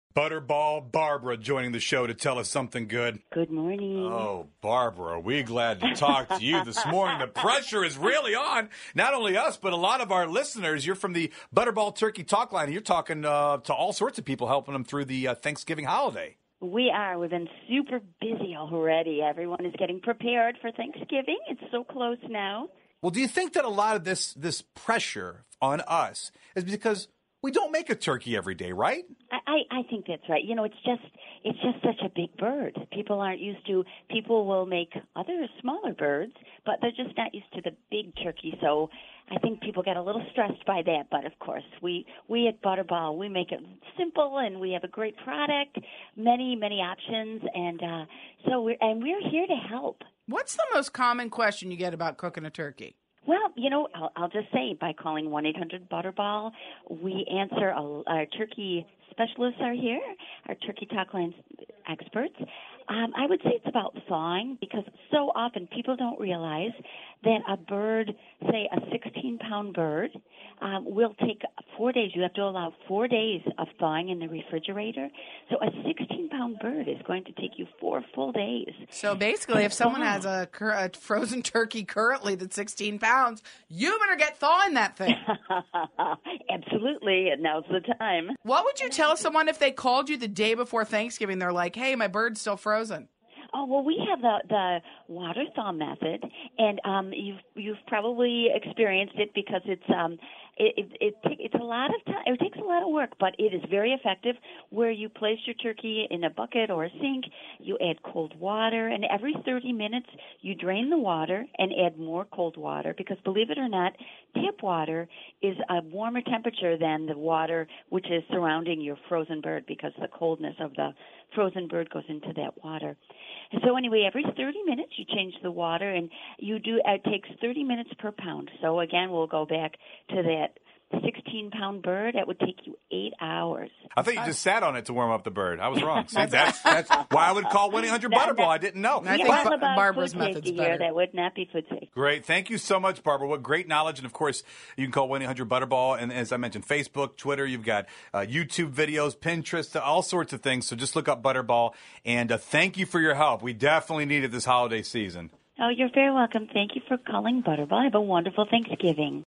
Butterball Barbara joining the show to tell us something good. Good morning. Oh, Barbara, we're glad to talk to you this morning. The pressure is really on, not only us, but a lot of our listeners. You're from the Butterball Turkey Talk Line, and you're talking to all sorts of people, helping them through the Thanksgiving holiday. We are. We've been super busy already. Everyone is getting prepared for Thanksgiving. It's so close now. Well, do you think that a lot of this pressure on us is because we don't make a turkey every day, right? I think that's right. You know, it's just such a big bird. People will make other smaller birds, but they're just not used to the big turkey. So I think people get a little stressed by that. But of course, we at Butterball, we make it simple, and we have a great product, many options, and so we're here to help. What's the most common question you get about cooking a turkey? Well, you know, I'll just say by calling 1-800-BUTTERBALL, we answer. Our turkey specialists are here, our Turkey Talk Line experts. I would say it's about thawing, because so often people don't realize that a bird, say a 16-pound bird, will take 4 days. You have to allow 4 days of thawing in the refrigerator. So a 16-pound bird is going to take you 4 full days. So basically, if someone has a frozen turkey currently that's 16 pounds, you better get thawing that thing. Absolutely, and now's the time. What would you tell someone if they called you the day before Thanksgiving? They're like, hey, my bird's still frozen. Oh, well, we have the water thaw method, and you've probably experienced it, because it's a lot of time. It takes a lot of work, but it is very effective. Where you place your turkey in a bucket or a sink, you add cold water, and every 30 minutes you drain the water and add more cold water, because believe it or not, tap water is a warmer temperature than the water which is surrounding your frozen bird, because the coldness of the frozen bird goes into that water. And so anyway, every 30 minutes you change the water, and it takes 30 minutes per pound. So again, we'll go back to that 16-pound bird. That would take you 8 hours. I thought you just sat on it to warm up the bird. I was wrong. See, that's why I would call 1-800-BUTTERBALL. I didn't know. I think Barbara's method's better. That would not be food safe. Great. Thank you so much, Barbara. What great knowledge. And, of course, you can call 1-800-BUTTERBALL. And as I mentioned, Facebook, Twitter, you've got YouTube videos, Pinterest, all sorts of things. So just look up Butterball. And thank you for your help. We definitely need it this holiday season. Oh, you're very welcome. Thank you for calling Butterball. Have a wonderful Thanksgiving.